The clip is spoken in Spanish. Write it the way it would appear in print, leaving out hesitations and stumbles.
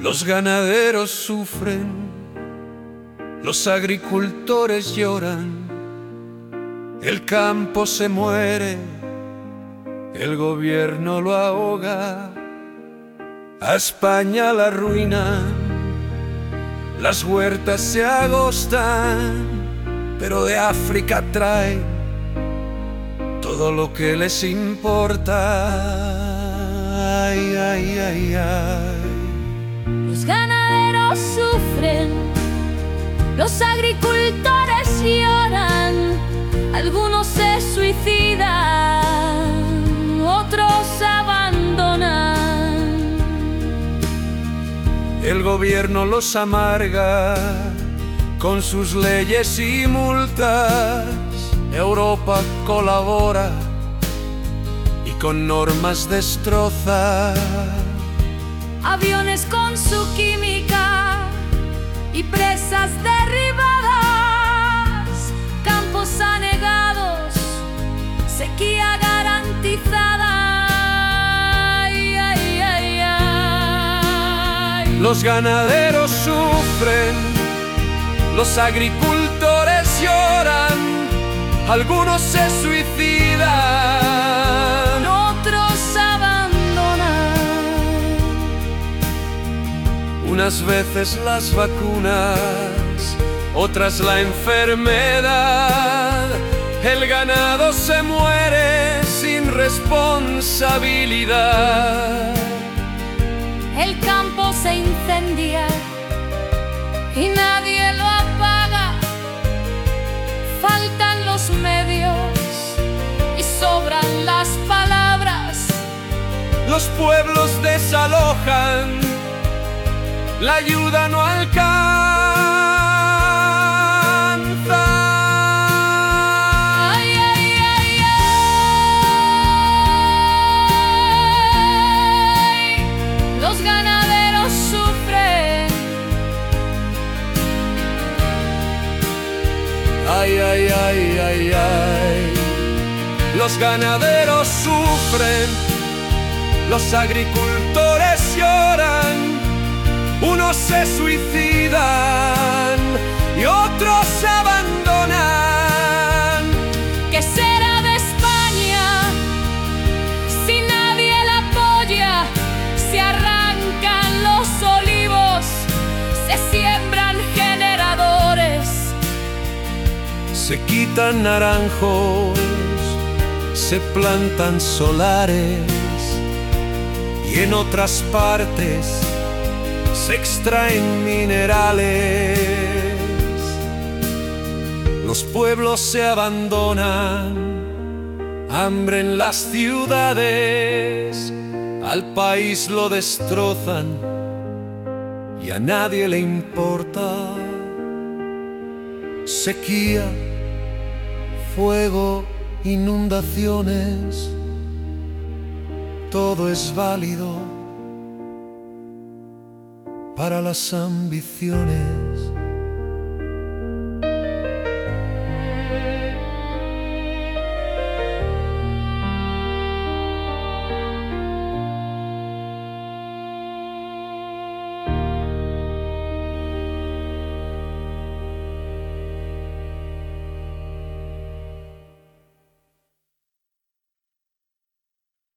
Los ganaderos sufren, los agricultores lloran, el campo se muere, el gobierno lo ahoga, a España la ruina, las huertas se agostan, pero de África trae todo lo que les importa. Ay, ay, ay, ay. Los ganaderos sufren, los agricultores lloran, algunos se suicidan, otros abandonan. El gobierno los amarga con sus leyes y multas. Europa colabora y con normas destroza. Aviones con su química y presas derribadas, campos anegados, sequía garantizada. Ay, ay, ay, ay. Los ganaderos sufren, los agricultores lloran, algunos se suicidan, otros abandonan. Unas veces las vacunas, otras la enfermedad. El ganado se muere sin responsabilidad. El campo se incendia y nadie lo apaga. Faltan los medios y sobran las palabras. Los pueblos desalojan, la ayuda no alcanza. Ay, ay, ay, ay. Los ganaderos sufren. Ay, ay, ay, ay, ay. Los ganaderos sufren, los agricultores lloran, unos se suicidan y otros se abandonan. ¿Qué será de España si nadie la apoya? Se arrancan los olivos, se siembran generadores, se quitan naranjos, se plantan solares y en otras partes se extraen minerales. Los pueblos se abandonan, hambre en las ciudades, al país lo destrozan y a nadie le importa. Sequía, fuego, inundaciones, todo es válido para las ambiciones.